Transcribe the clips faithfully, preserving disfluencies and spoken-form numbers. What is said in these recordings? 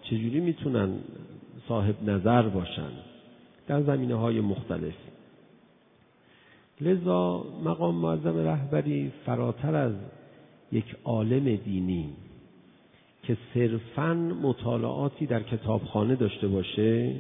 چجوری میتونن صاحب نظر باشن در زمینه‌های مختلف. لذا مقام معظم رهبری فراتر از یک عالم دینی که صرفاً مطالعاتی در کتابخانه داشته باشه،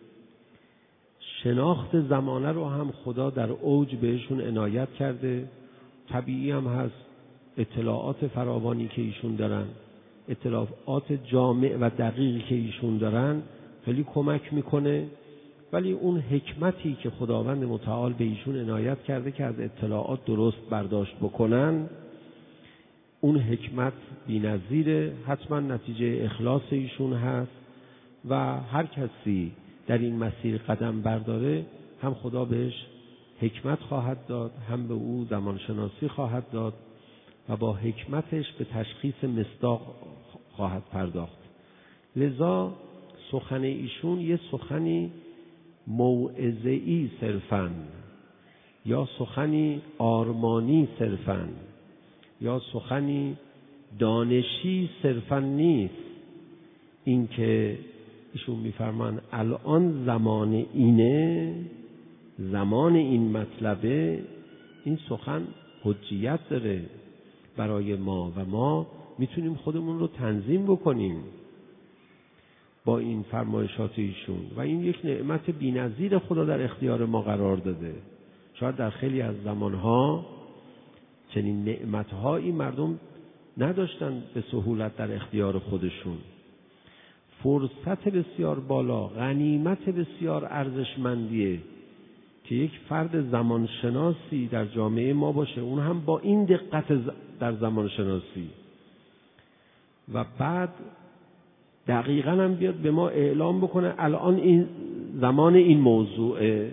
شناخت زمانه رو هم خدا در اوج بهشون عنایت کرده. طبیعی هم هست اطلاعات فراوانی که ایشون دارن، اطلاعات جامع و دقیقی که ایشون دارن خیلی کمک میکنه، ولی اون حکمتی که خداوند متعال به ایشون عنایت کرده که از اطلاعات درست برداشت بکنن، اون حکمت بی‌نظیره. حتما نتیجه اخلاص ایشون هست و هر کسی در این مسیر قدم برداره هم خدا بهش حکمت خواهد داد، هم به او زمانشناسی خواهد داد و با حکمتش به تشخیص مصداق خواهد پرداخت. لذا سخن ایشون یه سخنی موعظه‌ای صرفاً، یا سخنی آرمانی صرفاً، یا سخنی دانشی صرفاً نیست. این که ایشون میفرمان الان زمان اینه، زمان این مطلبه، این سخن حجیت داره برای ما و ما میتونیم خودمون رو تنظیم بکنیم با این فرمایشات ایشون و این یک نعمت بی‌نظیر خدا در اختیار ما قرار داده. شاید در خیلی از زمانها چنین نعمتهایی مردم نداشتن به سهولت در اختیار خودشون. فرصت بسیار بالا، غنیمت بسیار ارزشمندیه که یک فرد زمانشناسی در جامعه ما باشه، اون هم با این دقت در زمانشناسی، و بعد دقیقاً هم بیاد به ما اعلام بکنه الان این زمان این موضوعه.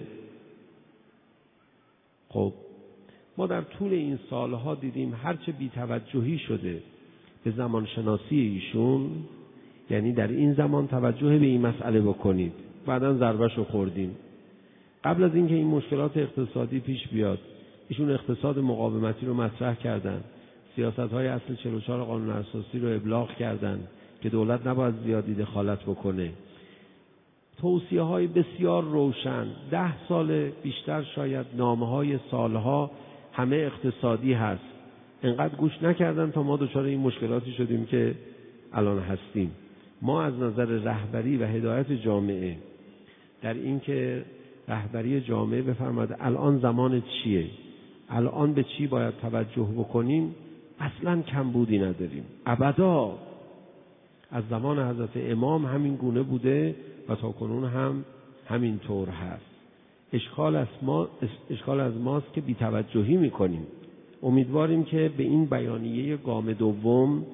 خب ما در طول این سالها دیدیم هرچه بی‌توجهی شده به زمانشناسی ایشون، یعنی در این زمان توجه به این مسئله بکنید، بعداً ضربه‌شو خوردیم. قبل از اینکه این مشکلات اقتصادی پیش بیاد ایشون اقتصاد مقاومتی رو مطرح کردن، سیاست‌های اصل چهل و چهار قانون اساسی رو ابلاغ کردن که دولت نباید زیادی دخالت بکنه. توصیه‌های بسیار روشن، ده سال بیشتر شاید نامه‌های سالها همه اقتصادی هست. انقدر گوش نکردن تا ما دچار این مشکلاتی شدیم که الان هستیم. ما از نظر رهبری و هدایت جامعه در این که رهبری جامعه بفرماید الان زمان چیه، الان به چی باید توجه بکنیم، اصلاً کمبودی نداریم. ابدا از زمان حضرت امام همین گونه بوده و تا کنون هم همین طور هست. اشکال از ما اشکال از ماست که بی‌توجهی میکنیم. امیدواریم که به این بیانیه گام دوم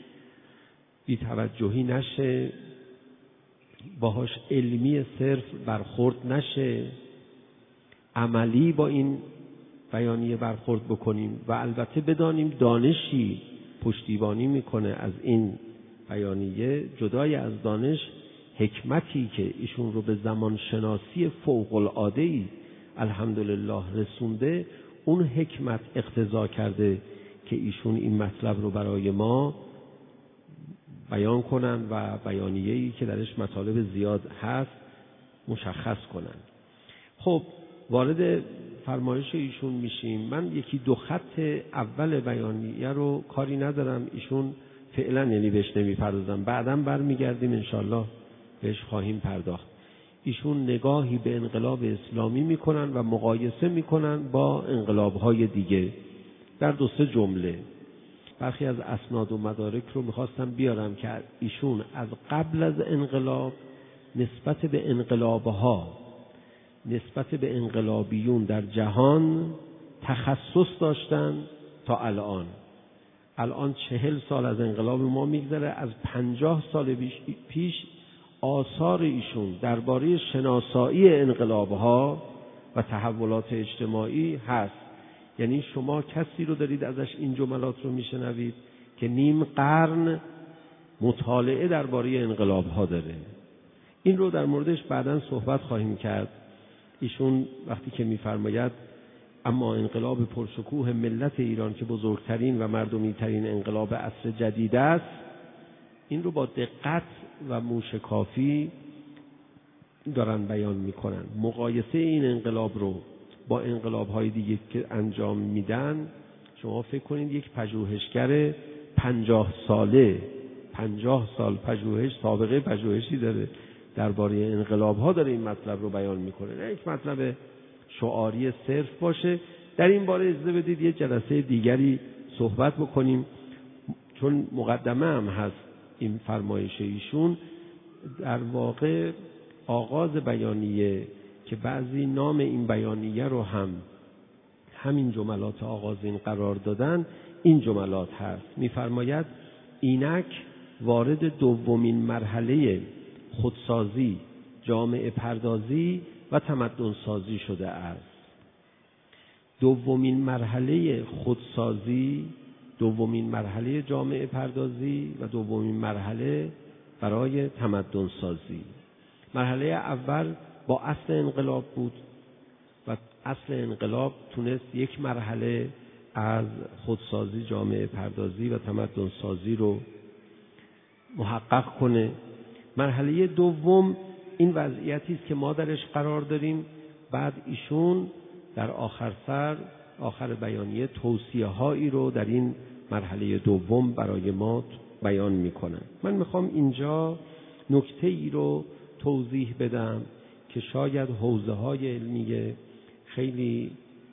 بی‌توجهی نشه، باهاش علمی صرف برخورد نشه، عملی با این بیانیه برخورد بکنیم و البته بدانیم دانشی پشتیبانی میکنه از این بیانیه. جدای از دانش، حکمتی که ایشون رو به زمان شناسی فوق العاده‌ای الحمدلله رسونده، اون حکمت اقتضا کرده که ایشون این مطلب رو برای ما بیان کنن و بیانیه‌ای که درش مطالب زیاد هست مشخص کنن. خب وارد فرمایش ایشون میشیم. من یکی دو خط اول بیانیه رو کاری ندارم، ایشون فعلا یعنی بهش نمیپردازم، بعداً برمیگردیم انشالله بهش خواهیم پرداخت. ایشون نگاهی به انقلاب اسلامی میکنن و مقایسه میکنن با انقلاب‌های دیگه در دو سه جمله. برخی از اسناد و مدارک رو میخواستم بیارم که ایشون از قبل از انقلاب نسبت به انقلابها، نسبت به انقلابیون در جهان تخصص داشتن تا الان. الان چهل سال از انقلاب ما میگذره، از پنجاه سال پیش آثار ایشون درباره شناسایی انقلابها و تحولات اجتماعی هست. یعنی شما کسی رو دارید ازش این جملات رو میشنوید که نیم قرن مطالعه درباره انقلابها داره. این رو در موردش بعداً صحبت خواهیم کرد. ایشون وقتی که میفرماید اما انقلاب پرشکوه ملت ایران که بزرگترین و مردمی ترین انقلاب عصر جدید است، این رو با دقت و موشکافی دارن بیان میکنن. مقایسه این انقلاب رو با انقلاب‌های دیگه که انجام میدن، شما فکر کنید یک پژوهشگر پنجاه ساله پنجاه سال پژوهش سابقه پژوهشی داره درباره انقلاب‌ها، داره این مطلب رو بیان میکنه، نه یک مطلب شعاری صرف باشه. در این باره اجازه بدید یه جلسه دیگری صحبت بکنیم، چون مقدمه هم هست این فرمایش ایشون. در واقع آغاز بیانیه که بعضی نام این بیانیه رو هم همین جملات آغازین قرار دادن، این جملات هست. می‌فرماید اینک وارد دومین مرحله خودسازی، جامعه پردازی و تمدن سازی شده است. دومین مرحله خودسازی، دومین مرحله جامعه پردازی و دومین مرحله برای تمدن سازی. مرحله اول با اصل انقلاب بود و اصل انقلاب تونست یک مرحله از خودسازی، جامعه پردازی و تمدن سازی رو محقق کنه. مرحله دوم این وضعیتی است که ما درش قرار داریم. بعد ایشون در آخر سر آخر بیانیه توصیه هایی رو در این مرحله دوم برای ما بیان میکنن. من میخوام اینجا نکته ای رو توضیح بدم که شاید حوزه های علمی خیلی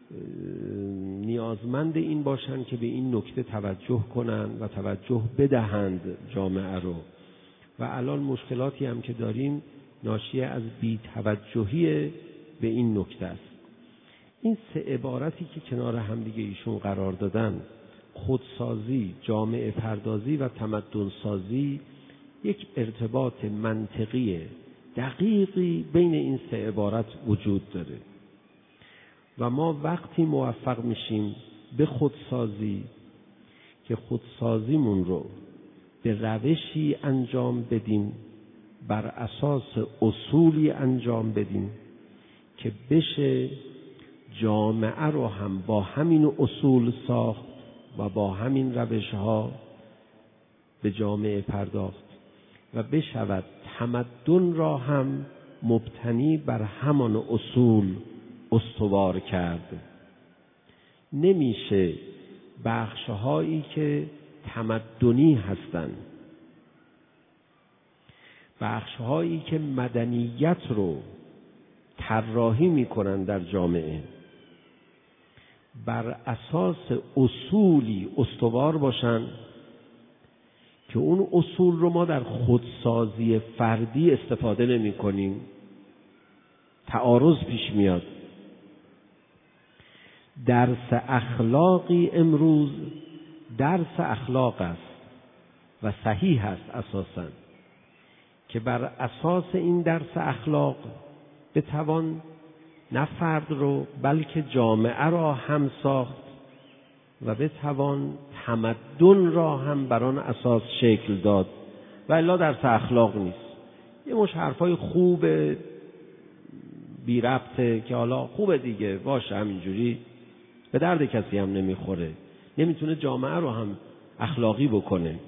نیازمند این باشن که به این نکته توجه کنن و توجه بدهند جامعه رو. و الان مشکلاتی هم که داریم ناشی از بی‌توجهی به این نکته است. این سه عبارتی که کنار هم دیگه ایشون قرار دادن، خودسازی، جامعه پردازی و تمدن سازی، یک ارتباط منطقی دقیقی بین این سه عبارت وجود داره و ما وقتی موفق میشیم به خودسازی که خودسازیمون رو به روشی انجام بدیم، بر اساس اصولی انجام بدیم که بشه جامعه رو هم با همین اصول ساخت و با همین روش ها به جامعه پرداخت و بشود تمدن را هم مبتنی بر همان اصول استوار کرد. نمیشه بخشهایی که تمدنی هستند، بخشهایی که مدنیت رو طراحی میکنن در جامعه، بر اساس اصولی استوار باشن که اون اصول رو ما در خودسازی فردی استفاده نمی کنیم. تعارض پیش میاد. درس اخلاقی امروز درس اخلاق است و صحیح است اساساً که بر اساس این درس اخلاق بتوان نه فرد رو بلکه جامعه را هم ساخت و بتوان تمدن را هم بر آن اساس شکل داد و الا درس اخلاق نیست. یه مش حرفای خوب بی ربطه که حالا خوبه دیگه باشه، همینجوری به درد کسی هم نمیخوره، نمیتونه جامعه رو هم اخلاقی بکنه.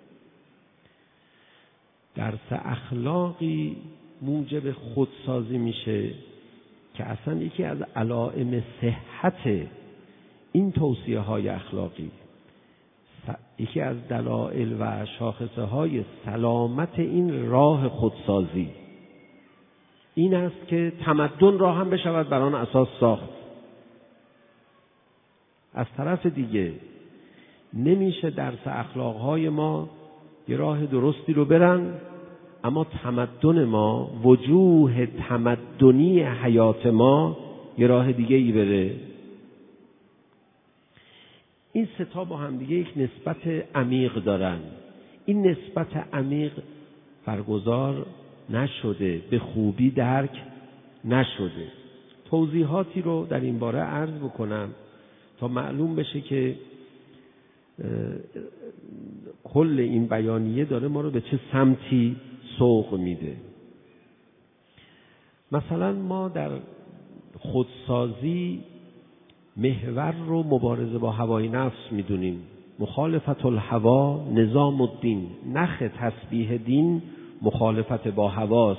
درس اخلاقی موجب خودسازی میشه که اصلا یکی از علائم صحت این توصیه های اخلاقی، یکی از دلایل و شاخصه های سلامت این راه خودسازی این است که تمدن را هم بشود بر آن اساس ساخت. از طرف دیگه نمیشه درس اخلاق های ما یه راه درستی رو برن اما تمدن ما، وجوه تمدنی حیات ما یه راه دیگه ای بره. این سه تا با هم دیگه یک نسبت عمیق دارن. این نسبت عمیق برگزار نشده، به خوبی درک نشده. توضیحاتی رو در این باره عرض بکنم تا معلوم بشه که کل این بیانیه داره ما رو به چه سمتی سوق میده. مثلا ما در خودسازی محور رو مبارزه با هوای نفس میدونیم. مخالفت الهوا نظام الدین. نخ تسبیح دین مخالفت با هواست.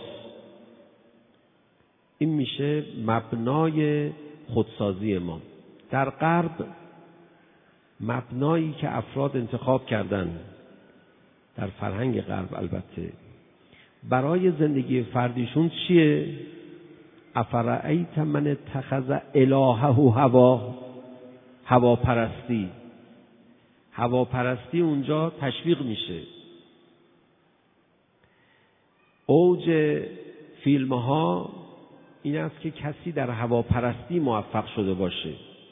این میشه مبنای خودسازی ما. در غرب مبنایی که افراد انتخاب کردن، در فرهنگ غرب البته، برای زندگی فردیشون چیه؟ افرأیت من اتخذ الهه هوا، هواپرستی. هواپرستی اونجا تشویق میشه. اوج فیلم ها این است که کسی در هواپرستی موفق شده باشه.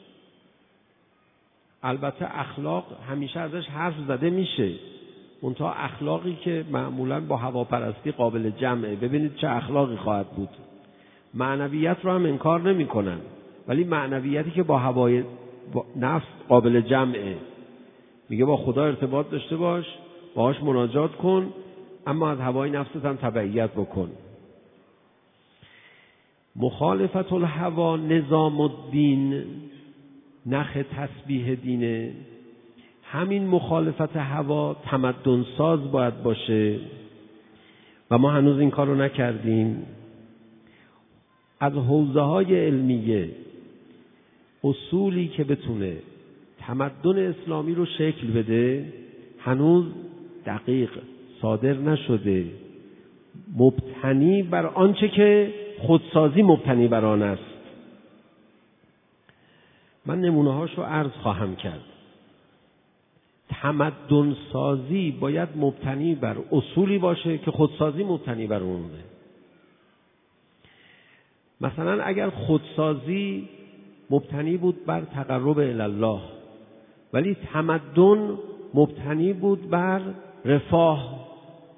البته اخلاق همیشه ازش حرف زده میشه، منتها اخلاقی که معمولاً با هواپرستی قابل جمعه. ببینید چه اخلاقی خواهد بود. معنویت رو هم انکار نمی کنن، ولی معنویتی که با هوای با نفس قابل جمعه. میگه با خدا ارتباط داشته باش، باهاش مناجات کن، اما از هوای نفست هم تبعیت بکن. مخالفت الهوا نظام الدین، نخ تسبیح دینه. همین مخالفت هوا تمدن ساز باید باشه و ما هنوز این کار رو نکردیم. از حوزه های علمیه اصولی که بتونه تمدن اسلامی رو شکل بده هنوز دقیق صادر نشده، مبتنی بر آنچه که خودسازی مبتنی بر آن است. من نمونه هاشو عرض خواهم کرد. تمدن سازی باید مبتنی بر اصولی باشه که خودسازی مبتنی بر اونه. مثلا اگر خودسازی مبتنی بود بر تقرب الی الله، ولی تمدن مبتنی بود بر رفاه،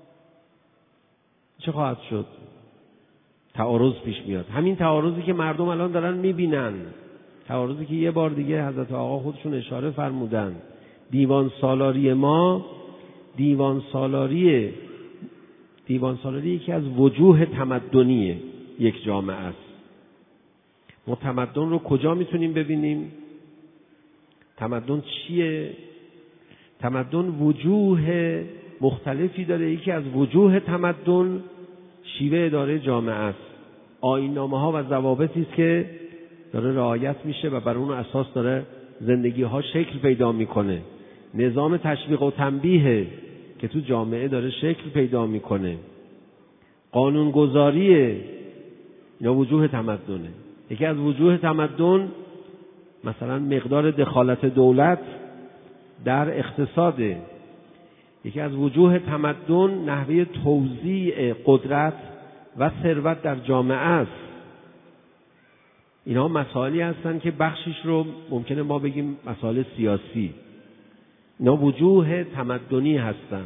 چه خواهد شد؟ تعارض پیش میاد. همین تعارضی که مردم الان دارن میبینن، تعارضی که یه بار دیگه حضرت آقا خودشون اشاره فرمودن. دیوان سالاری ما، دیوان سالاری دیوان سالاری یکی از وجوه تمدنی یک جامعه است. ما تمدن رو کجا میتونیم ببینیم؟ تمدن چیه؟ تمدن وجوه مختلفی داره. یکی از وجوه تمدن شیوه اداره جامعه است. آیین‌نامه ها و ضوابطی است که داره رعایت میشه و بر اون اساس داره زندگی ها شکل پیدا میکنه. نظام تشویق و تنبیه که تو جامعه داره شکل پیدا میکنه. قانونگذاریه، یا وجوه تمدنه. یکی از وجوه تمدن مثلا مقدار دخالت دولت در اقتصاده. یکی از وجوه تمدن نحوه توزیع قدرت و ثروت در جامعه است. اینا مسائلی هستن که بخشش رو ممکنه ما بگیم مسائل سیاسی. اینا وجوه تمدنی هستن.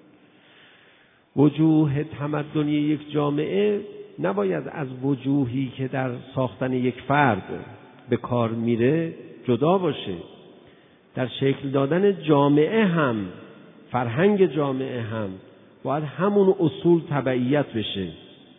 وجوه تمدنی یک جامعه نباید از وجوهی که در ساختن یک فرد به کار میره جدا باشه. در شکل دادن جامعه هم، فرهنگ جامعه هم باید همون اصول تبعیت بشه.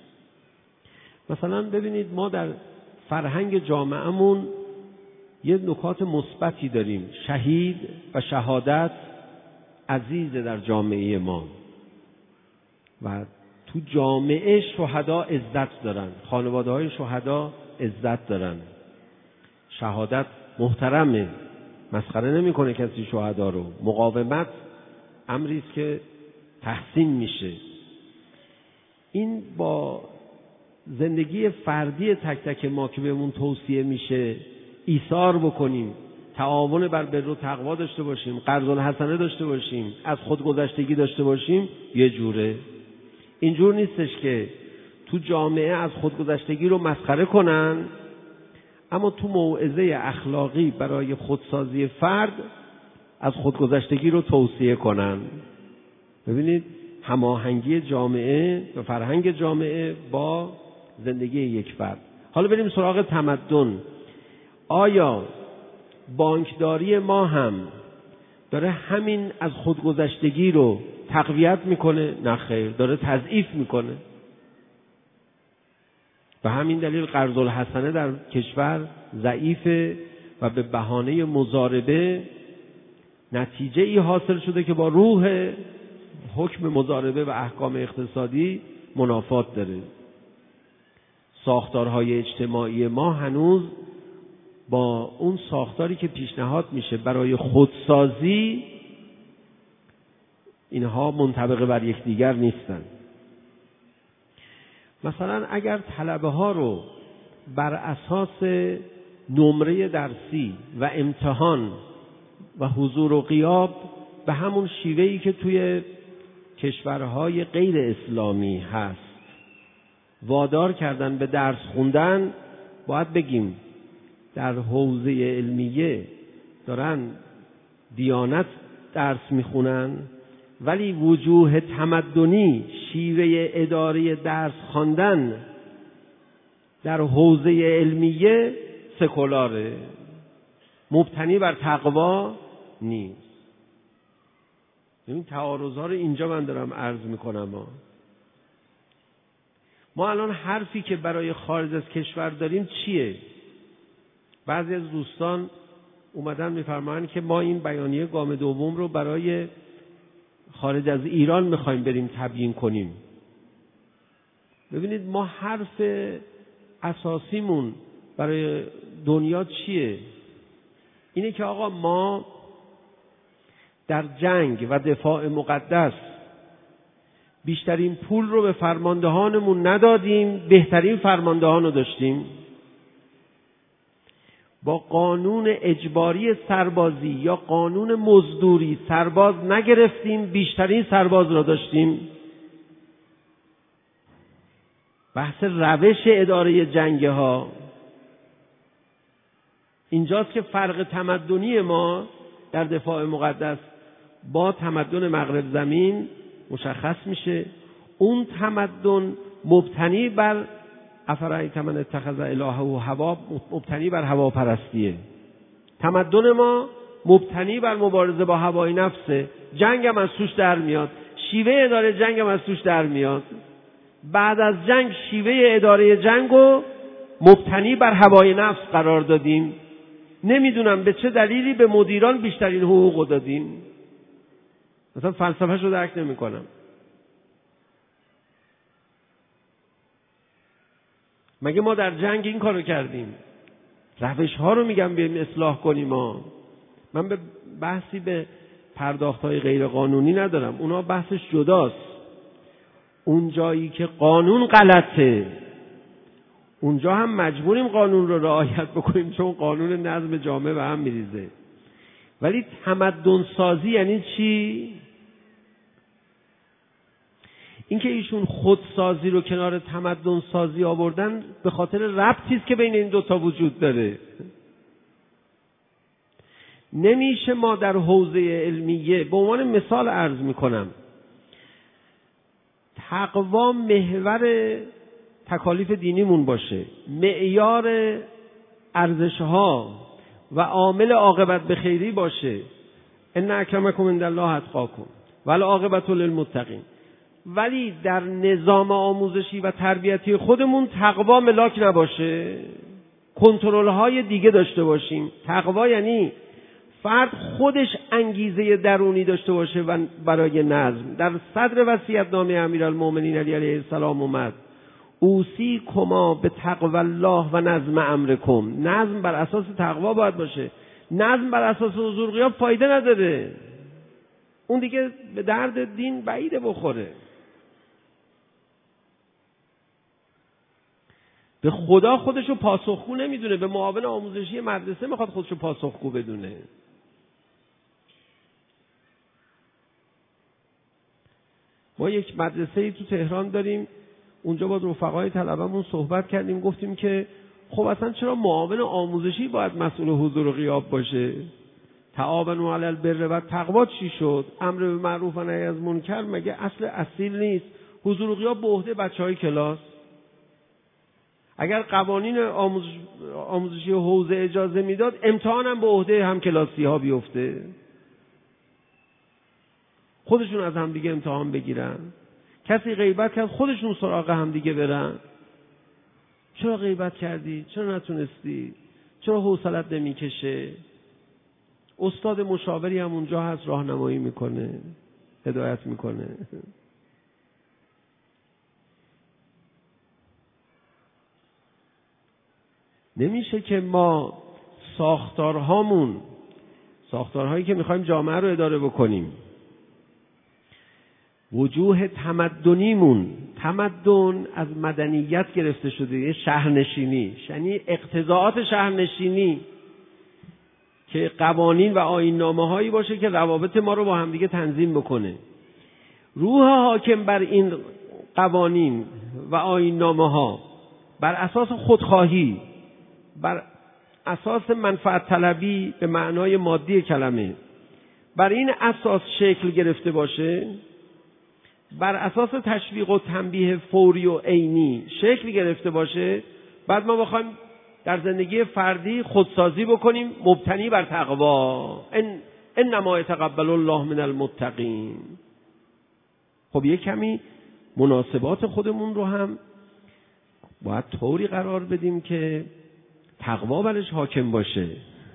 مثلا ببینید ما در فرهنگ جامعهمون یه نکات مثبتی داریم. شهید و شهادت عزیز در جامعه ما و تو جامعه شهدا عزت دارن، خانواده های شهدا عزت دارن. شهادت محترمه، مسخره نمیکنه کسی شهدا رو. مقاومت امری است که تحسین میشه. این با زندگی فردی تک تک ما که بهمون توصیه میشه ایثار بکنیم، تعاون بر بر و تقوا داشته باشیم، قرض الحسنه داشته باشیم، از خودگذشتگی داشته باشیم، یه جوره. اینجور نیستش که تو جامعه از خودگذشتگی رو مسخره کنن، اما تو موعظه اخلاقی برای خودسازی فرد از خودگذشتگی رو توصیه کنن. ببینید هماهنگی جامعه و فرهنگ جامعه با زندگی یک فرد. حالا بریم سراغ تمدن. آیا بانکداری ما هم داره همین از خودگذشتگی رو تقویت میکنه؟ نه خیر، داره تضعیف میکنه. و همین دلیل قرض الحسنه در کشور ضعیفه و به بهانه مضاربه نتیجه ای حاصل شده که با روح حکم مضاربه و احکام اقتصادی منافات داره. ساختارهای اجتماعی ما هنوز با اون ساختاری که پیشنهاد میشه برای خودسازی، اینها منطبق بر یکدیگر نیستن. مثلا اگر طلبه ها رو بر اساس نمره درسی و امتحان و حضور و غیاب به همون شیوهی که توی کشورهای غیر اسلامی هست وادار کردن به درس خوندن، باید بگیم در حوزه علمیه دارن دیانت درس میخونن، ولی وجوه تمدنی، شیوه اداره درس خواندن در حوزه علمیه سکولاره، مبتنی بر تقوا نیست. این تعارض‌ها رو اینجا من دارم عرض میکنم. ما ما الان حرفی که برای خارج از کشور داریم چیه؟ بعضی از دوستان اومدن میفرمایند که ما این بیانیه گام دوم رو برای خارج از ایران میخوایم بریم تبیین کنیم. ببینید ما حرف اساسیمون برای دنیا چیه؟ اینه که آقا ما در جنگ و دفاع مقدس بیشترین پول رو به فرماندهانمون ندادیم، بهترین فرماندهان رو داشتیم. با قانون اجباری سربازی یا قانون مزدوری سرباز نگرفتیم، بیشترین سرباز را داشتیم. بحث روش اداره جنگ ها اینجاست که فرق تمدنی ما در دفاع مقدس با تمدن مغرب زمین مشخص میشه. اون تمدن مبتنی بر افرایت من اتخذ الهه و هوا، مبتنی بر هواپرستیه. تمدن ما مبتنی بر مبارزه با هوای نفسه. جنگ هم از توش در میاد، شیوه اداره جنگ هم از توش در میاد. بعد از جنگ شیوه اداره جنگ رو مبتنی بر هوای نفس قرار دادیم. نمیدونم به چه دلیلی به مدیران بیشترین حقوق دادیم. مثلا فلسفه‌شو رو درک نمی کنم. مگه ما در جنگ این کارو کردیم؟ روش ها رو میگم بیایم اصلاح کنیم. ما من به بحثی به پرداخت های غیر قانونی ندارم، اونا بحثش جداست. اون جایی که قانون غلطه اونجا هم مجبوریم قانون رو رعایت بکنیم، چون قانون نظم جامعه به هم میریزه. ولی تمدن سازی یعنی چی؟ اینکه ایشون خودسازی رو کنار تمدن سازی آوردن به خاطر ربطی است که بین این دوتا وجود داره. نمیشه ما در حوزه علمیه، به عنوان مثال عرض میکنم، تقوا محور تکالیف دینیمون باشه، معیار ارزش‌ها و عامل عاقبت به خیری باشه. ان اکرمکم عند الله اتقاکم والعاقبت للمتقین. ولی در نظام آموزشی و تربیتی خودمون تقوا ملاک نباشه، کنترل های دیگه داشته باشیم. تقوا یعنی فرد خودش انگیزه درونی داشته باشه و برای نظم. در صدر وصیت‌نامه امیرالمومنین علی علیه السلام اومد اوصیکما به تقوی الله و نظم امرکم. نظم بر اساس تقوا باید باشه. نظم بر اساس حضور غیاب فایده نداره، اون دیگه به درد دین بعیده بخوره. به خدا خودشو پاسخگو نمیدونه، به معاون آموزشی مدرسه میخواد خودشو پاسخگو بدونه. ما یک مدرسه‌ای تو تهران داریم، اونجا با رفقای طلبه‌مون صحبت کردیم، گفتیم که خب اصلا چرا معاون آموزشی باید مسئول حضور و غیاب باشه؟ تعاونوا علی البر و تقوا چی شد؟ امر به معروف و نهی از منکر مگه اصل اصیل نیست؟ حضور و غیاب به عهده بچهای کلاس. اگر قوانین آموزش آموزشی حوزه اجازه میداد، امتحان هم به عهده هم کلاسی ها بیفته، خودشون از هم دیگه امتحان بگیرن. کسی غیبت کرد خودشون سراغ هم دیگه برن. چرا غیبت کردی؟ چرا نتونستی؟ چرا حوصلت نمیکشه؟ استاد مشاوری هم اونجا هست، راهنمایی میکنه، هدایت میکنه. نمیشه که ما ساختارهامون، ساختارهایی که میخوایم جامعه رو اداره بکنیم، وجوه تمدنیمون، تمدن از مدنیت گرفته شده، شهرنشینی، یعنی اقتضاعات شهرنشینی که قوانین و آیین‌نامه هایی باشه که روابط ما رو با همدیگه تنظیم بکنه. روح حاکم بر این قوانین و آیین‌نامه ها بر اساس خودخواهی، بر اساس منفعت طلبی به معنای مادی کلمه، بر این اساس شکل گرفته باشه، بر اساس تشویق و تنبیه فوری و عینی شکل گرفته باشه، بعد ما بخوایم در زندگی فردی خودسازی بکنیم مبتنی بر تقوا. ان انما یتقبل الله من المتقین. خب یک کمی مناسبات خودمون رو هم باید طوری قرار بدیم که تقوا برش حاکم باشه.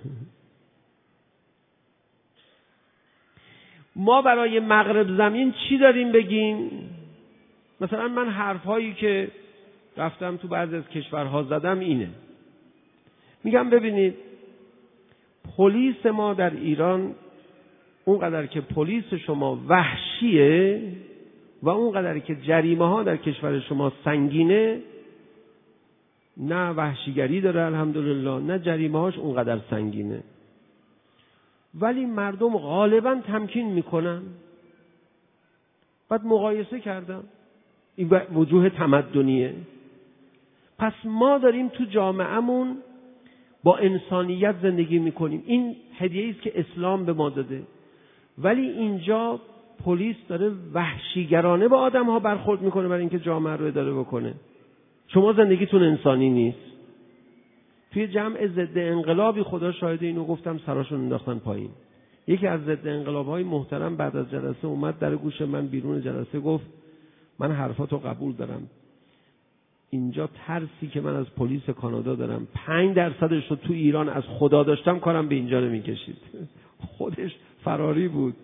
ما برای مغرب زمین چی داریم بگیم؟ مثلا من حرفهایی که رفتم تو بعضی از کشورها زدم اینه، میگم ببینید پلیس ما در ایران اونقدر که پلیس شما وحشیه و اونقدر که جریمه ها در کشور شما سنگینه، نه وحشیگری داره الحمدلله، نه جریمه هاش اونقدر سنگینه، ولی مردم غالبا تمکین میکنن. بعد مقایسه کردم، این وجوه تمدنیه. پس ما داریم تو جامعهمون با انسانیت زندگی میکنیم، این هدیه‌ای است که اسلام به ما داده، ولی اینجا پلیس داره وحشیگرانه با آدم ها برخورد میکنه برای اینکه جامعه رو اداره بکنه. شما زندگیتون انسانی نیست. توی جمع ضد انقلابی، خدا شاهده اینو گفتم، سراشون انداختن پایین. یکی از ضد انقلاب‌های محترم بعد از جلسه اومد در گوش من بیرون جلسه گفت من حرفاتو قبول دارم، اینجا ترسی که من از پلیس کانادا دارم پنج درصدش رو تو ایران از خدا داشتم کارم به اینجا نمی‌کشید. خودش فراری بود،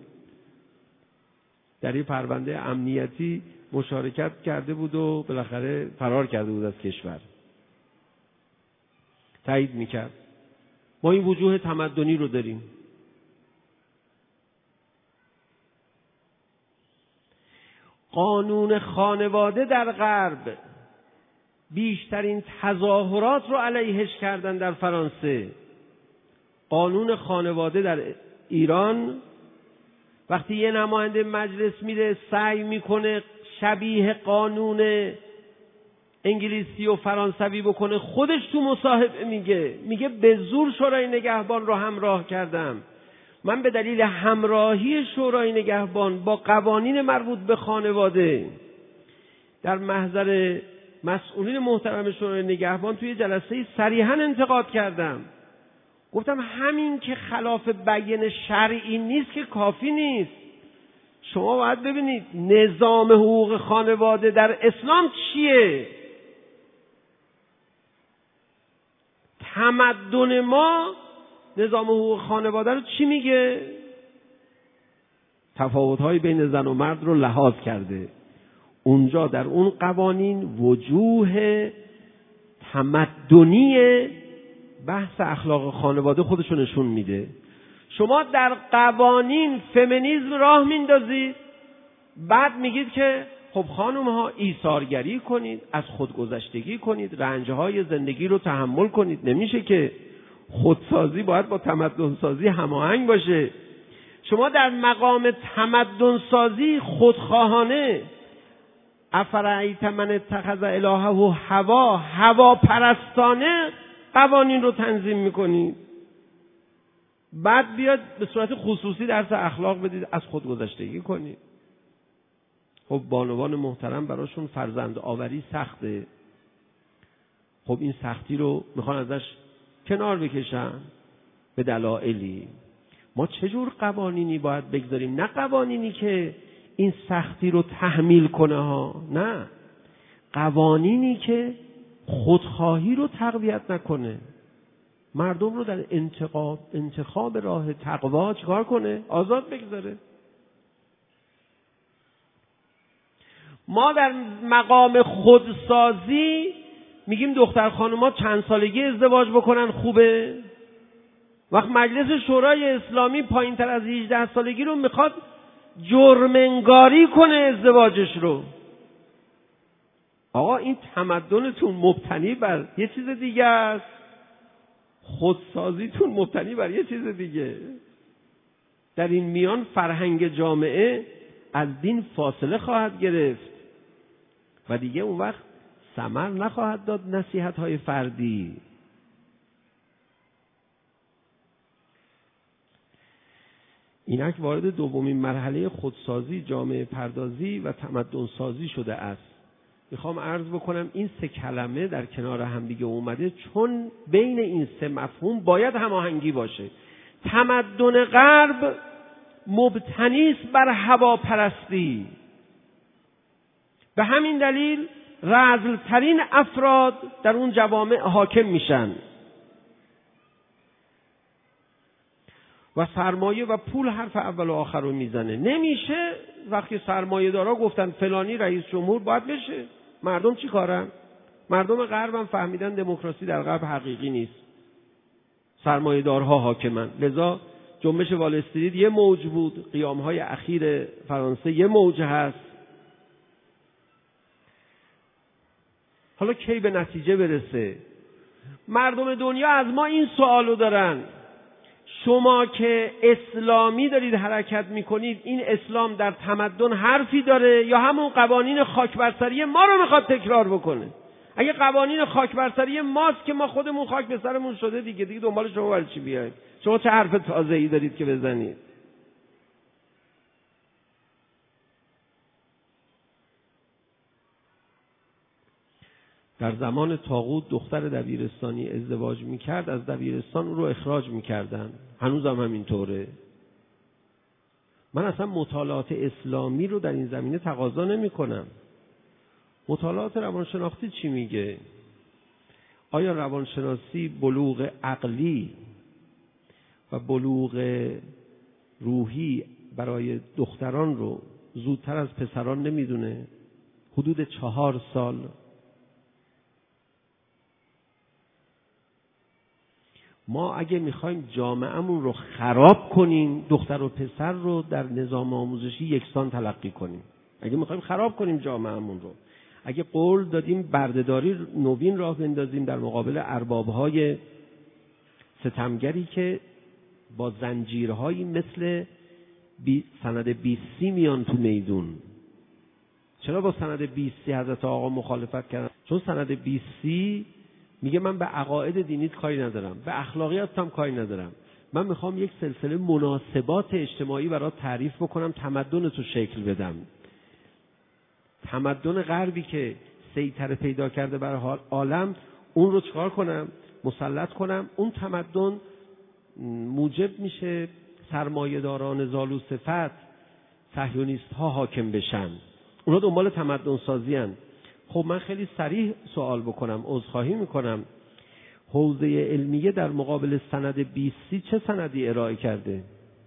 در این پرونده امنیتی مشارکت کرده بود و بالاخره فرار کرده بود از کشور. تایید میکرد. ما این وجوه تمدنی رو داریم. قانون خانواده در غرب بیشترین تظاهرات رو علیهش کردن در فرانسه. قانون خانواده در ایران وقتی یه نماینده مجلس میره سعی میکنه شبیه قانون انگلیسی و فرانسوی بکنه، خودش تو مصاحبه میگه میگه به زور شورای نگهبان رو همراه کردم. من به دلیل همراهی شورای نگهبان با قوانین مربوط به خانواده در محضر مسئولین محترم شورای نگهبان توی جلسه صریحاً انتقاد کردم. گفتم همین که خلاف بیان شرعی نیست که کافی نیست. شما باید ببینید نظام حقوق خانواده در اسلام چیه؟ تمدن ما نظام حقوق خانواده رو چی میگه؟ تفاوت‌های بین زن و مرد رو لحاظ کرده. اونجا در اون قوانین وجوه تمدنی بحث اخلاق خانواده خودشو نشون میده. شما در قوانین فمینیسم راه میندازید، بعد میگید که خب خانم ها ایثارگری کنید، از خودگذشتگی کنید، رنجهای زندگی رو تحمل کنید. نمیشه که خودسازی باید با تمدن سازی هماهنگ باشه. شما در مقام تمدن سازی خودخواهانه افرایت من اتخذ الهه هوا هوا پرستانه قوانین رو تنظیم میکنید، بعد بیاد به صورت خصوصی درس اخلاق بدید، از خودگذشتگی کنید. خب بانوان محترم براشون فرزند آوری سخته. خب این سختی رو میخوان ازش کنار بکشن به دلایلی. ما چجور قوانینی باید بگذاریم؟ نه قوانینی که این سختی رو تحمیل کنه ها، نه، قوانینی که خودخواهی رو تقویت نکنه. مردم رو در انتخاب انتخاب راه تقوا چیکار کنه؟ آزاد بگذاره. ما در مقام خودسازی میگیم دختر خانوما چند سالگی ازدواج بکنن خوبه؟ وقت مجلس شورای اسلامی پایین تر از هجده سالگی رو میخواد جرم‌انگاری کنه ازدواجش رو. آقا این تمدنتون مبتنی بر یه چیز دیگه است، خودسازیتون مبتنی بر یه چیز دیگه. در این میان فرهنگ جامعه از دین فاصله خواهد گرفت و دیگه اون وقت ثمر نخواهد داد نصیحت‌های فردی. اینک وارد دومین مرحله خودسازی، جامعه پردازی و تمدن سازی شده است. میخوام عرض بکنم این سه کلمه در کنار هم دیگه اومده چون بین این سه مفهوم باید هماهنگی باشه. تمدن غرب مبتنی است بر هواپرستی. به همین دلیل رذل‌ترین افراد در اون جوامع حاکم میشن و سرمایه و پول حرف اول و آخر رو میزنه. نمیشه وقتی سرمایه دارا گفتن فلانی رئیس جمهور باید بشه. مردم چی کارن؟ مردم غرب هم فهمیدن دموکراسی در غرب حقیقی نیست، سرمایه دارها حاکمن. لذا جنبش وال استریت یه موج بود، قیام‌های اخیر فرانسه یه موج هست. حالا کی به نتیجه برسه؟ مردم دنیا از ما این سوالو دارن: شما که اسلامی دارید حرکت میکنید، این اسلام در تمدن حرفی داره یا همون قوانین خاکبرسری ما رو میخواد تکرار بکنه؟ اگه قوانین خاکبرسری ماست که ما خودمون خاک به سرمون شده دیگه، دیگه دنبال شما برای چی بیاید؟ شما چه حرف تازه‌ای دارید که بزنید؟ در زمان طاغوت دختر دبیرستانی ازدواج میکرد، از دبیرستان او رو اخراج میکردن. هنوز هم همینطوره. من اصلا مطالعات اسلامی رو در این زمینه تقاضا نمی کنم. مطالعات روانشناختی چی میگه؟ آیا روانشناسی بلوغ عقلی و بلوغ روحی برای دختران رو زودتر از پسران نمیدونه؟ حدود چهار سال. ما اگه میخوایم جامعهمون رو خراب کنیم، دختر و پسر رو در نظام آموزشی یکسان تلقی کنیم. اگه میخوایم خراب کنیم جامعهمون رو، اگه قول دادیم بردهداری نوین راه بندازیم در مقابل اربابهای ستمگری که با زنجیرهایی مثل بی سند بیست سی میان تو میدون. چرا با سند بیست سی حضرت آقا مخالفت کردن؟ چون سند بیست سی میگه من به عقاید دینیت کاری ندارم، به اخلاقیات هم کاری ندارم، من میخوام یک سلسله مناسبات اجتماعی برات تعریف بکنم، تمدن تو شکل بدم. تمدن غربی که سیطره پیدا کرده بر عالم، اون رو چکار کنم؟ مسلط کنم. اون تمدن موجب میشه سرمایه‌داران زالو صفت، صهیونیست ها حاکم بشن. اونا دنبال تمدن سازی هن. خب من خیلی صریح سوال بکنم، عذرخواهی میکنم، حوزه علمیه در مقابل سند بیست سی چه سندی ارائه کرده؟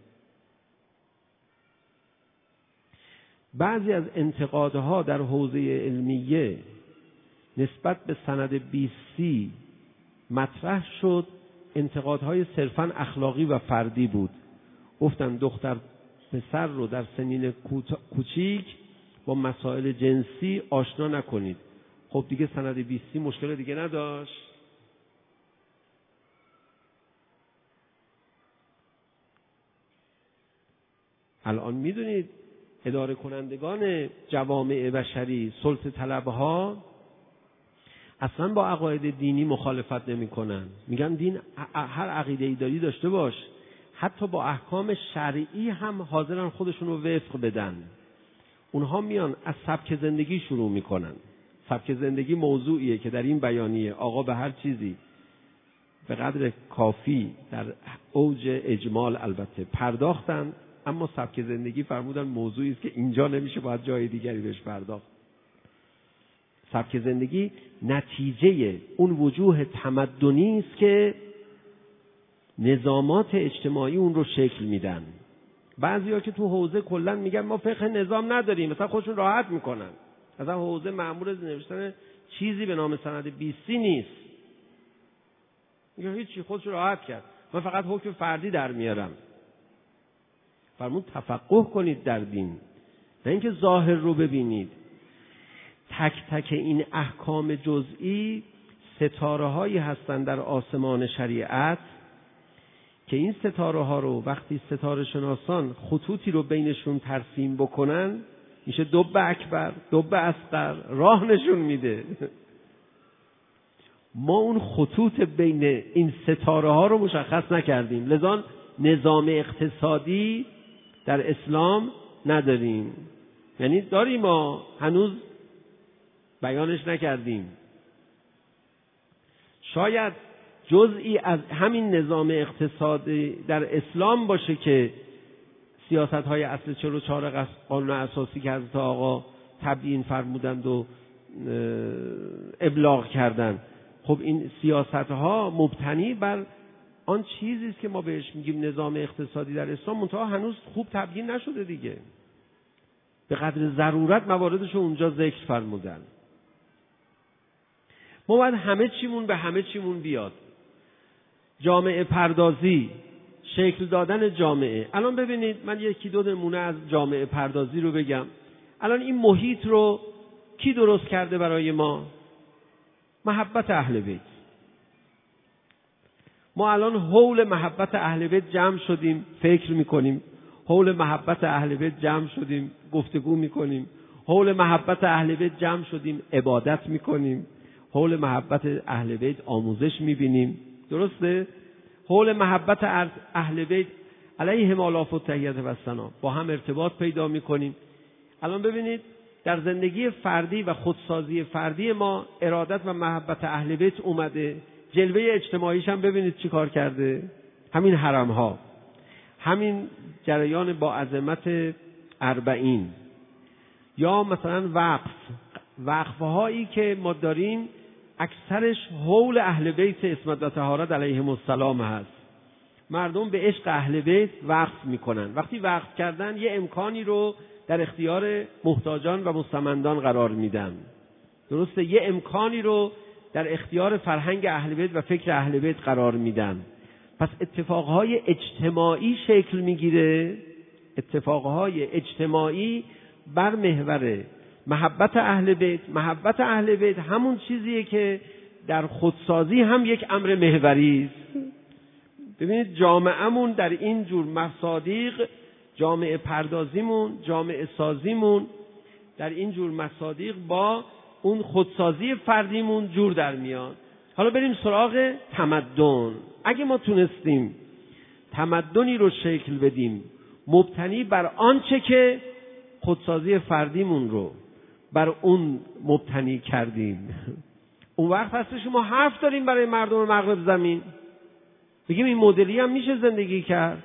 بعضی از انتقادها در حوزه علمیه نسبت به سند بیست سی مطرح شد، انتقادهای صرفاً اخلاقی و فردی بود. گفتن دختر پسر رو در سنین کوچیک با مسائل جنسی آشنا نکنید. خب دیگه سند بیست سی مشکل دیگه نداشت. الان میدونید اداره کنندگان جوامع بشری، سلطه طلبها اصلا با عقاید دینی مخالفت نمی کنن. میگن دین هر عقیده‌ای داری داشته باش. حتی با احکام شرعی هم حاضرن خودشون رو وفق بدن. اونها میان از سبک زندگی شروع میکنن. سبک زندگی موضوعیه که در این بیانیه آقا به هر چیزی به قدر کافی در اوج اجمال البته پرداختن، اما سبک زندگی فرمودن موضوعی است که اینجا نمیشه، باید جای دیگری بهش پرداخت. سبک زندگی نتیجه اون وجوه تمدنی است که نظامات اجتماعی اون رو شکل میدن. بعضیا که تو حوزه کلا میگن ما فقه نظام نداریم، مثلا خودشون راحت میکنن، مثلا حوزه مأمور از نوشتن چیزی به نام سند بیستی نیست، میگه هیچی، خودش راحت کرد، من فقط حکم فردی در میارم. فرمود تفقه کنید در دین، نه اینکه ظاهر رو ببینید. تک تک این احکام جزئی ستاره هایی هستند در آسمان شریعت که این ستاره ها رو وقتی ستاره شناسان خطوطی رو بینشون ترسیم بکنن میشه دب اکبر، دب اصغر، راه نشون میده. ما اون خطوط بین این ستاره ها رو مشخص نکردیم، لذا نظام اقتصادی در اسلام نداریم. یعنی داریم ما هنوز بیانش نکردیم. شاید جزئی از همین نظام اقتصادی در اسلام باشه که سیاست‌های اصل چهل و چهار قانون اساسی که حضرت آقا تبیین فرمودند و ابلاغ کردند، خب این سیاست‌ها مبتنی بر آن چیزی است که ما بهش میگیم نظام اقتصادی در اسلام، منتها هنوز خوب تبیین نشده دیگه. به قدر ضرورت مواردش رو اونجا ذکر فرمودن. ما باید همه چیمون به همه چیمون بیاد. جامعه پردازی، شکل دادن جامعه. الان ببینید من یکی دو نمونه از جامعه پردازی رو بگم. الان این محیط رو کی درست کرده برای ما؟ محبت اهل بیت. ما الان حول محبت اهل بیت جمع شدیم، فکر میکنیم. حول محبت اهل بیت جمع شدیم، گفتگو میکنیم. حول محبت اهل بیت جمع شدیم، عبادت میکنیم. حول محبت اهل بیت آموزش میبینیم. درسته؟ حول محبت اهل بیت علیهم آلاف التحیات و الثنا با هم ارتباط پیدا میکنیم. الان ببینید در زندگی فردی و خودسازی فردی ما ارادت و محبت اهل بیت اومده. جلوه اجتماعیش هم ببینید چی کار کرده. همین حرم ها، همین جریان با عظمت اربعین، یا مثلا وقف وقف هایی که ما داریم اکثرش حول اهل بیت عصمت و طهارت علیهم السلام هست. مردم به عشق اهل بیت وقف میکنن. وقتی وقف کردن یه امکانی رو در اختیار محتاجان و مستمندان قرار میدن. درسته؟ یه امکانی رو در اختیار فرهنگ اهل بیت و فکر اهل بیت قرار میدن. پس اتفاقهای اجتماعی شکل میگیره. اتفاقهای اجتماعی بر محور محبت اهل بیت. محبت اهل بیت همون چیزیه که در خودسازی هم یک امر محوری است. ببینید جامعهمون در این جور مصادیق، جامعه پردازیمون، جامعه سازیمون در این جور مصادیق با اون خودسازی فردیمون جور در میاد. حالا بریم سراغ تمدن. اگه ما تونستیم تمدنی رو شکل بدیم مبتنی بر آنچه که خودسازی فردیمون رو بر اون مبتنی کردیم، اون وقت هستش ما حرف داریم برای مردم مغرب زمین، بگیم این مدلی هم میشه زندگی کرد.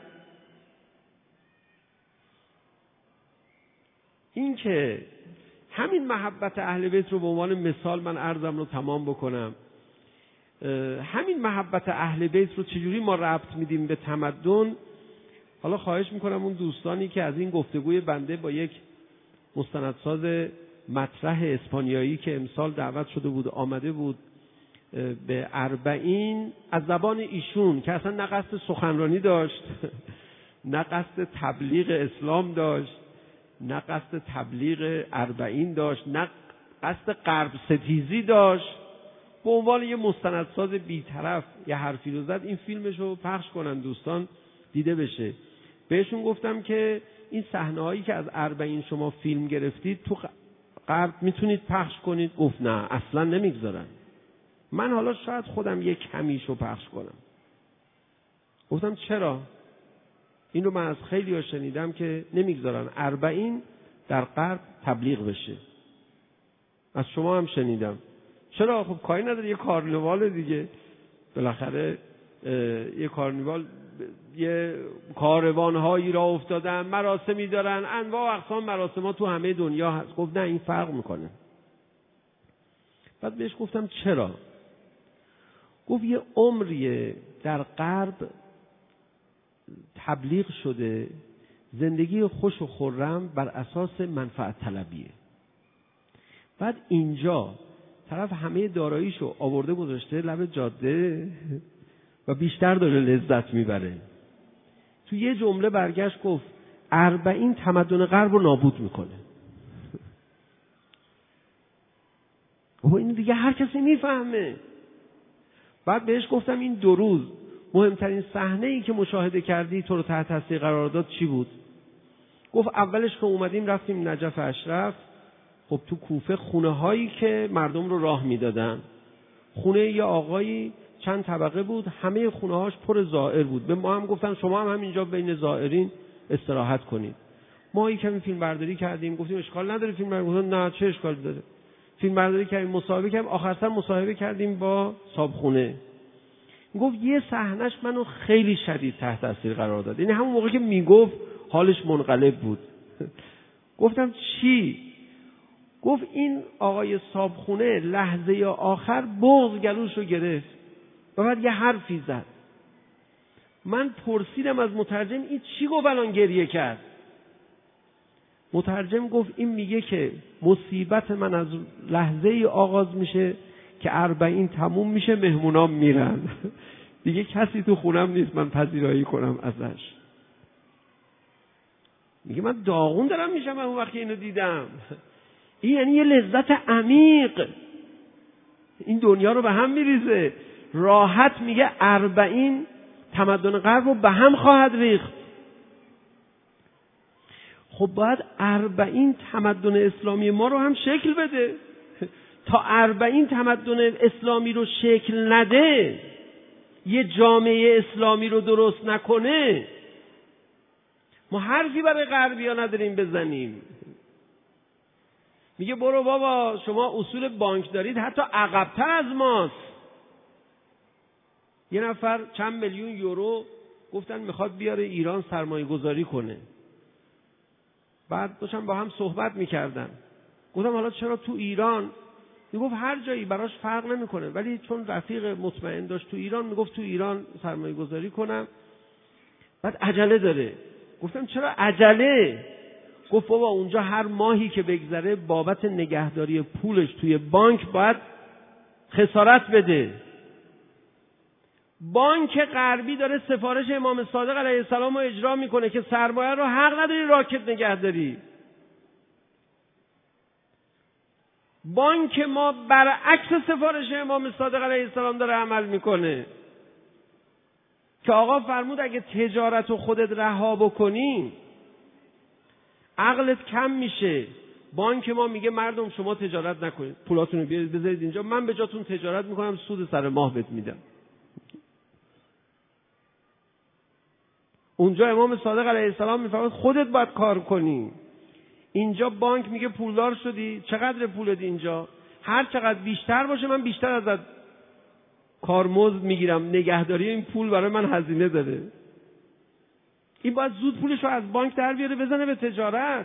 این که همین محبت اهل بیت رو به عنوان مثال من عرضم رو تمام بکنم، همین محبت اهل بیت رو چجوری ما ربط میدیم به تمدن. حالا خواهش میکنم اون دوستانی که از این گفتگوی بنده با یک مستندساز مطرح اسپانیایی که امسال دعوت شده بود آمده بود به اربعین، از زبان ایشون که اصلا نه قصد سخنرانی داشت، نه قصد تبلیغ اسلام داشت، نه قصد تبلیغ اربعین داشت، نه قصد غرب ستیزی داشت، به عنوان یه مستندساز بی‌طرف یه حرفی رو زد. این فیلمش رو پخش کنن دوستان دیده بشه. بهشون گفتم که این صحنه‌هایی که از اربعین شما فیلم گرفتید تو غرب میتونید پخش کنید؟ گفت نه اصلا نمیگذارن. من حالا شاید خودم یک کمیشو پخش کنم. گفتم چرا؟ این رو من از خیلی ها شنیدم که نمیگذارن اربعین در غرب تبلیغ بشه. از شما هم شنیدم. چرا؟ خب کاری نداره، یه کارنوال دیگه، بالاخره یه کارنوال، یه کاروان‌هایی را افتادن، مراسمی دارن، انواع و اقسام مراسم‌ها تو همه دنیا هست. گفت نه این فرق میکنه. بعد بهش گفتم چرا؟ گفت یه عمریه در غرب تبلیغ شده زندگی خوش و خرم بر اساس منفعت طلبیه. بعد اینجا طرف همه داراییشو آورده گذاشته لب جاده و بیشتر داره لذت میبره. تو یه جمله برگشت گفت اربعین تمدن غرب رو نابود میکنه. و این دیگه هر کسی میفهمه. بعد بهش گفتم این دو روز مهمترین صحنه ای که مشاهده کردی تو رو تحت تاثیر قرار داد چی بود؟ گفت اولش که اومدیم رفتیم نجف اشرف، خب تو کوفه خونه هایی که مردم رو راه میدادن، خونه یه آقایی چند طبقه بود، همه خونه هاش پر زائر بود. به ما هم گفتن شما هم همینجا بین زائرین استراحت کنید. ما یکم فیلم برداری کردیم، گفتیم اشکال نداره فیلم برداری، نه چه اشکالی داره، فیلم برداری کردیم، مصاحبه کردیم، آخر سر مصاحبه کردیم با صاحبخونه. گفت یه صحنهش منو خیلی شدید تحت تاثیر قرار داد، یعنی همون موقع که میگفت حالش منقلب بود. گفتم چی؟ گفت این آقای صاحبخونه لحظه آخر بغض گلوشو گرفت و بعد یه حرفی زد. من پرسیدم از مترجم این چی گفت الان گریه کرد؟ مترجم گفت این میگه که مصیبت من از لحظه آغاز میشه که اربعین تموم میشه، مهمونام میرن، دیگه کسی تو خونم نیست من پذیرایی کنم ازش. میگه من داغون دارم میشم من اون وقتی اینو دیدم. این یعنی یه لذت عمیق، این دنیا رو به هم میریزه. راحت میگه اربعین تمدن غرب رو به هم خواهد ریخت. خب باید اربعین تمدن اسلامی ما رو هم شکل بده. تا اربعین تمدن اسلامی رو شکل نده، یه جامعه اسلامی رو درست نکنه، ما حرفی برای غربی ها نداریم بزنیم. میگه برو بابا شما اصول بانک دارید حتی عقب‌تر از ماست. یه نفر چند میلیون یورو گفتن میخواد بیاره ایران سرمایه گذاری کنه. بعد داشتم با هم صحبت میکردن، گفتم حالا چرا تو ایران؟ میگفت هر جایی براش فرق نمیکنه، ولی چون رفیق مطمئن داشت تو ایران میگفت تو ایران سرمایه گذاری کنم. بعد عجله داره. گفتم چرا عجله؟ گفت بابا اونجا هر ماهی که بگذره بابت نگهداری پولش توی بانک باید خسارت بده. بانک غربی داره سفارش امام صادق علیه السلام رو اجرا میکنه که سرمایه رو حق نداری راکت نگهداری. بانک ما برعکس سفارش امام صادق علیه السلام داره عمل میکنه که آقا فرمود اگه تجارت رو خودت رها بکنی عقلت کم میشه. بانک ما میگه مردم شما تجارت نکنید، پولاتون رو بیارید بذارید اینجا، من به جاتون تجارت میکنم، سود سر ماه بهت میدم. اونجا امام صادق علیه السلام میفرماید خودت باید کار کنی. اینجا بانک میگه پولدار شدی، چقدر پولت اینجا؟ هر چقدر بیشتر باشه من بیشتر ازت کارمزد میگیرم، نگهداری این پول برای من هزینه داره. این باید زود پولش رو از بانک در بیاره بزنه به تجارت.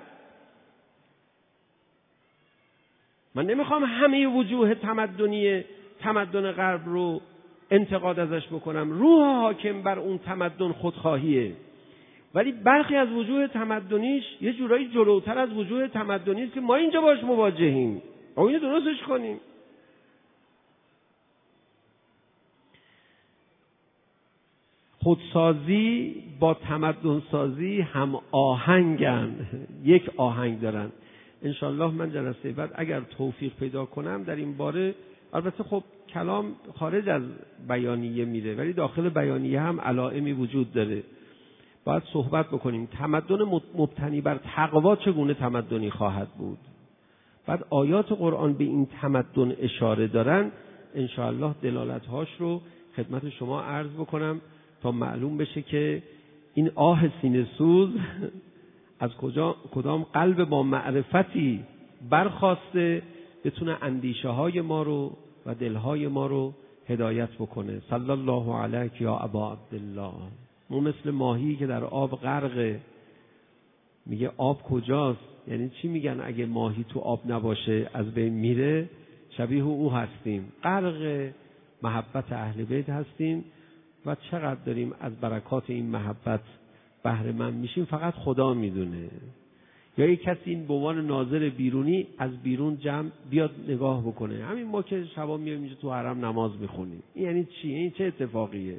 من نمیخوام همه وجوه تمدنی تمدن غرب رو انتقاد ازش بکنم، روح حاکم بر اون تمدن خودخواهیه، ولی برخی از وجوه تمدنیش یه جورایی جلوتر از وجوه تمدنی است که ما اینجا باش مواجهیم. ما اینو درستش کنیم. خودسازی با تمدن سازی هم آهنگن، یک آهنگ دارن. انشالله من جلسه بعد اگر توفیق پیدا کنم در این باره، البته خب کلام خارج از بیانیه میره ولی داخل بیانیه هم علائمی وجود داره، باید صحبت بکنیم. تمدن مبتنی بر تقوا چگونه تمدنی خواهد بود؟ بعد آیات قرآن به این تمدن اشاره دارن، انشاءالله دلالت‌هاش رو خدمت شما عرض بکنم تا معلوم بشه که این آه سینه سوز از کجا کدام قلب با معرفتی برخاسته بتونه اندیشه های ما رو و دلهای ما رو هدایت بکنه. صلی الله علیک یا ابا عبدالله. ما مثل ماهی که در آب غرقه، میگه آب کجاست؟ یعنی چی میگن اگه ماهی تو آب نباشه از بین میره؟ شبیه او هستیم، غرق محبت اهل بیت هستیم. و چقدر داریم از برکات این محبت بهره مند میشیم فقط خدا میدونه. یا یک کسی این به عنوان ناظر بیرونی از بیرون جمع بیاد نگاه بکنه، همین ما که شبا میایم اینجا تو حرم نماز میخونیم، این یعنی چی؟ این چه اتفاقیه؟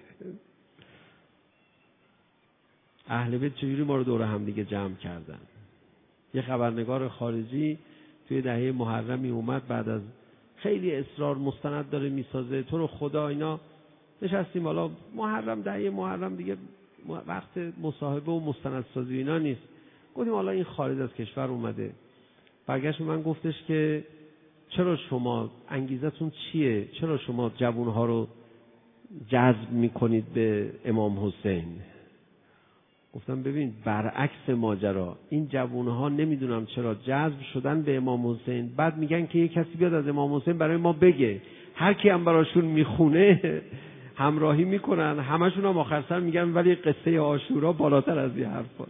اهل بیت چجوری ما رو دور هم دیگه جمع کردن؟ یه خبرنگار خارجی توی دهه محرمی اومد، بعد از خیلی اصرار مستند داره میسازه، تو رو خدا اینا نشستیم، حالا محرم دهه محرم دیگه وقت مصاحبه و مستندسازی اینا نیست، گفتیم حالا این خارج از کشور اومده. برگشت من گفتش که چرا شما انگیزتون چیه؟ چرا شما جوانها رو جذب میکنید به امام حسین؟ گفتم ببین برعکس ماجرا، این جوانها نمیدونم چرا جذب شدن به امام حسین، بعد میگن که یک کسی بیاد از امام حسین برای ما بگه، هر کی هم براشون میخونه همراهی میکنن، همشون هم آخر سر میگن ولی قصه عاشورا بالاتر از این حرفاست.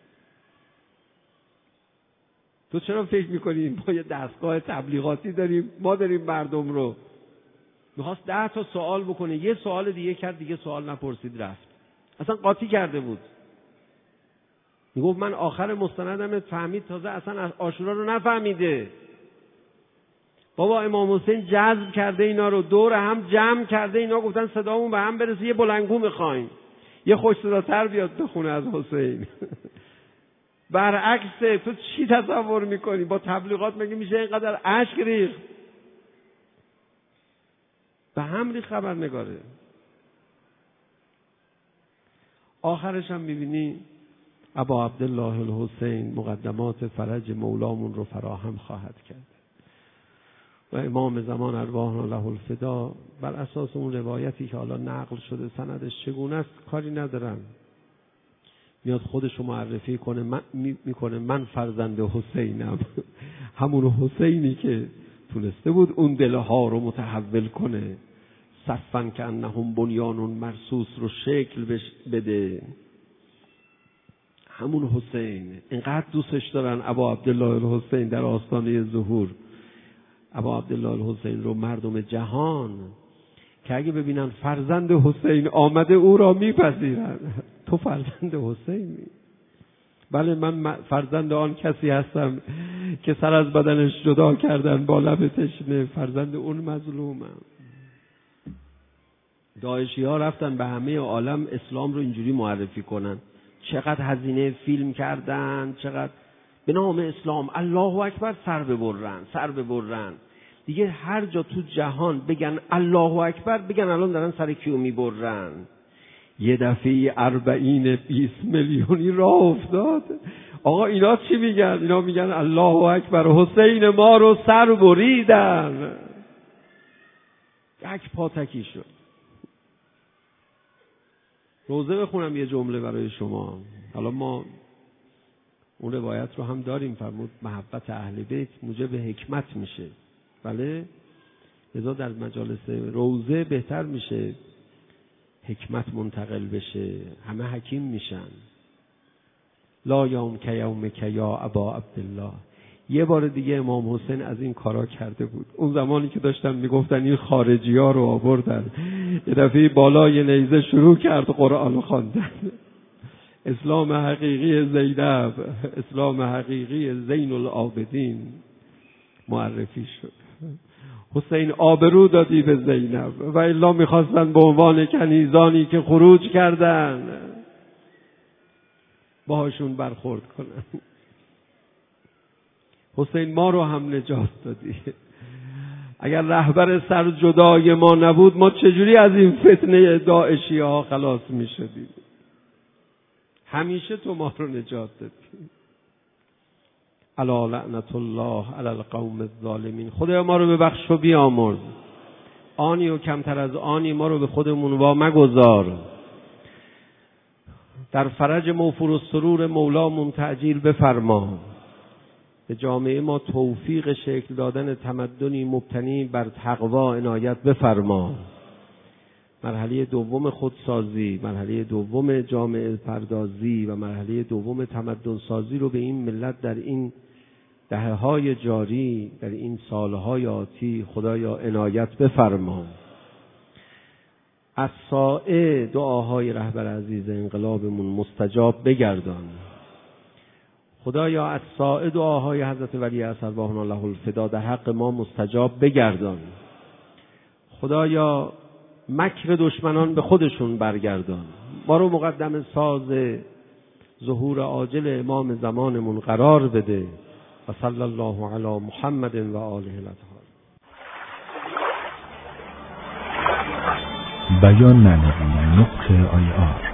تو چرا فکر میکنی ما یه دستگاه تبلیغاتی داریم، ما داریم مردم رو؟ میخواست ده تا سوال بکنه، یه سوال دیگه کرد، دیگه سوال نپرسید رفت، اصلا قاطی کرده بود. میگفت من آخر مستندم فهمید تازه اصلا عاشورا رو نفهمیده. بابا امام حسین جذب کرده اینا رو، دور هم جمع کرده اینا، گفتن صدامون به هم برسه، یه بلنگو میخوایم، یه خوش صداتر بیاد بخونه از حسین. برعکسه، تو چی تصور میکنی؟ با تبلیغات مگه میشه اینقدر اشک ریخت؟ به هم ریخت خبرنگاره. آخرش هم میبینی ابا عبدالله الحسین مقدمات فرج مولامون رو فراهم خواهد کرد و امام زمان ارواحنا له الفدا بر اساس اون روایتی که حالا نقل شده سندش چگونه است کاری ندارم، میاد خودش رو معرفی کنه، من میکنه من فرزند حسینم. همون حسینی که تونسته بود اون دلها رو متحول کنه، صفن که انهم بنیانون مرصوص رو شکل بده. همون حسین اینقدر دوستش دارن ابا عبدالله الحسین در آستانه ظهور، ابا عبدالله الحسین رو مردم جهان که اگه ببینن فرزند حسین آمده او را میپذیرن. تو فرزند حسینی؟ بله من فرزند آن کسی هستم که سر از بدنش جدا کردن با لب تشنه، فرزند اون مظلومم. داعشی ها رفتن به همه عالم اسلام رو اینجوری معرفی کنن، چقدر هزینه فیلم کردن، چقدر به نام اسلام الله اکبر سر ببرن سر ببرن دیگه هر جا تو جهان بگن الله اکبر، بگن الان دارن سر کیو میبرن. یه دفعه اربعین بیست میلیونی راه افتاد. آقا اینا چی میگن؟ اینا میگن الله اکبر حسین ما رو سر بریدن. یک پاتکی شد. روزه بخونم یه جمله برای شما. حالا ما اون روایت رو هم داریم، فرمود محبت اهل بیت موجب حکمت میشه. بله لذا در مجالس روزه بهتر میشه حکمت منتقل بشه، همه حکیم میشن. لا یوم که یوم که یا ابا عبدالله. یه بار دیگه امام حسین از این کارا کرده بود. اون زمانی که داشتن میگفتن این خارجی ها رو آوردن، یه دفعه بالای نیزه شروع کرد قرآن خواندن. اسلام حقیقی زینب، اسلام حقیقی زین العابدین معرفی شد. حسین آبرو دادی به زینب و الا میخواستن به عنوان کنیزانی که خروج کردن باهاشون برخورد کنن. حسین ما رو هم نجات دادی. اگر رهبر سر جدای ما نبود ما چجوری از این فتنه داعشی ها خلاص می شدیم؟ همیشه تو ما رو نجات دادی. الا لعنت الله علی القوم الظالمین. خدایا ما رو ببخش و بیامرز، آنی و کمتر از آنی ما رو به خودمون وا مگذار. در فرج موفور و سرور مولامون تعجیل بفرما. به جامعه ما توفیق شکل دادن تمدنی مبتنی بر تقوا عنایت بفرما. مرحله دوم خودسازی، مرحله دوم جامعه پردازی و مرحله دوم تمدن سازی رو به این ملت در این دهه‌های جاری، در این سالهای آتی خدایا عنایت بفرما. از سائه دعاهای رهبر عزیز انقلابمون مستجاب بگردان. خدایا از سائه دعاهای حضرت ولی عصر ارواحنا له الفدا در حق ما مستجاب بگردان. خدایا مکر دشمنان به خودشون برگردان. ما رو مقدم ساز ظهور عاجل امام زمانمون قرار بده. و صلی الله علی محمد و آله الاطهار. بیان معنوی نطق آی آر